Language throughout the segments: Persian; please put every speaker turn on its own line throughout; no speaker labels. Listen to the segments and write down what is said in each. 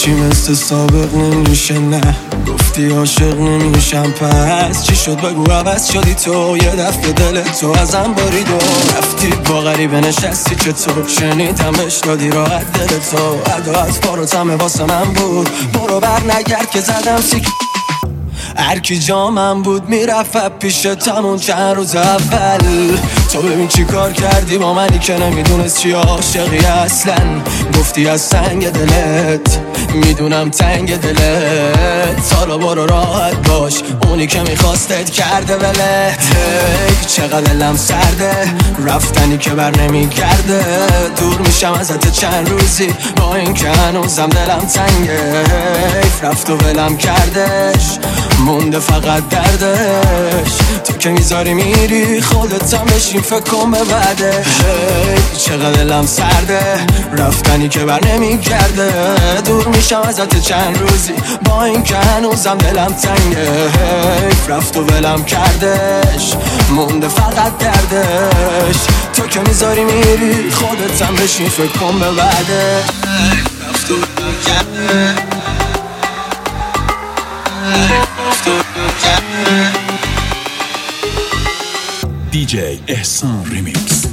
هیچی مثل سابق نمیشه، نه گفتی عاشق نمیشم، پس چی شد بگو عوض شدی تو، یه دفعه دل تو ازم برید و رفتی با غریبه نشستی، چطور شنیدم بهش دادی راحت دل تو، عداعت فاروتمه واسه من بود، برو بر نگرد که زدم سیک. هرکی جامم بود میرفت پیش تمون چند روز اول، تو ببین چی کار کردی با منی که نمیدونست چی عاشقی اصلا، گفتی از سنگ دلت میدونم تنگ دلت، حالا برو راحت باش، اونی که میخواستت کرده ولت. چقدر دلم سرده رفتنی که بر نمیگرده، دور میشم ازت چند روزی با این که هنوزم دلم تنگه، رفت و ولم کردش مونده فقط دردش، تو که میذاری میری خودتم بشین فکر کن به بعدش. چقدر دلم سرده رفتنی که بر نمیگرده، دور میشم ازت چند روزی با این که هنوزم دلم تنگه، رفت و ولم کردش مونده فقط دردش، تو که میذاری میری خودتم بشین فکر کن به بعدش. رفت و ولم کردش
DJ احسان ریمیکس.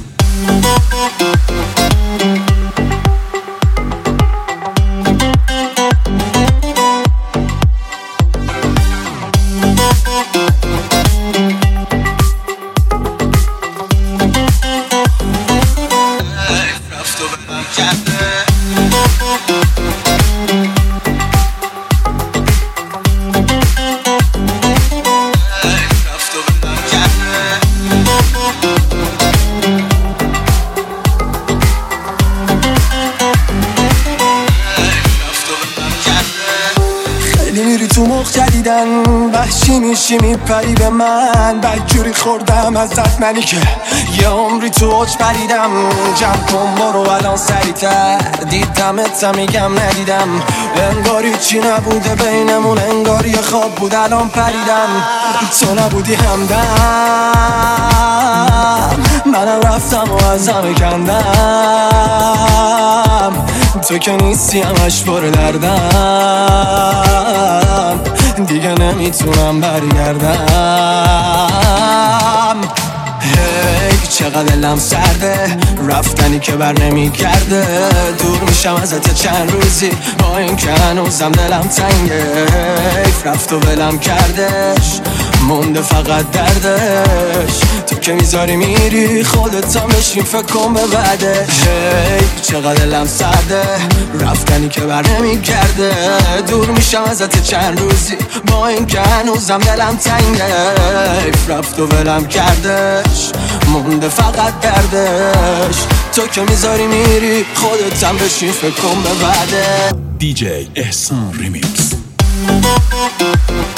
میری تو مخ جدیدن وحشی میشی میپری به من، بدجوری خوردم ازت منی که یه عمری تو اوج پریدم، جمع کن برو الان سریعتر، دیدمت میگم ندیدم، انگاری چی نبوده بینمون، انگار یه خواب بود الان پریدم، تو نبودی همدم منم رفتم و ازم کندم، تو که نیستی همش پر دردم، دیگه نمیتونم برگردم. چقدر دلم سرده رفتنی که بر نمیگرده، دور میشم ازت چند روزی با این که هنوزم دلم تنگه، رفت و ولم کردش مونده فقط دردش، تو که میذاری میری خودتم بشین فکر کن به بعدش. چقدر دلم سرده رفتنی که بر نمیگرده، دور میشم ازت چند روزی با این که هنوزم دلم تنگه، رفت و ولم کردش مونده فقط دردش، تو که میذاری میری خودتم بشین فکر کن به بعدش.
DJ احسان ریمیکس.